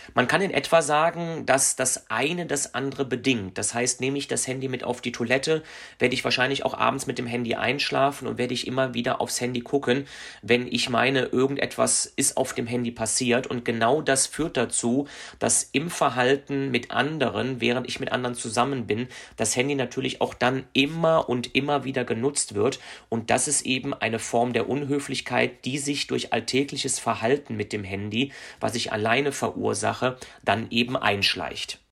Man kann in etwa sagen, dass das eine das andere bedingt. Das heißt, nehme ich das Handy mit auf die Toilette, werde ich wahrscheinlich auch abends mit dem Handy einschlafen und werde ich immer wieder aufs Handy gucken, wenn ich meine, irgendetwas ist auf dem Handy passiert. Und genau das führt dazu, dass im Verhalten mit anderen, während ich mit anderen zusammen bin, das Handy natürlich auch dann immer und immer wieder genutzt wird. Und das ist eben eine Form der Unhöflichkeit, die sich durch alltägliches Verhalten mit dem Handy, was ich alleine verursache, dann eben einschleicht.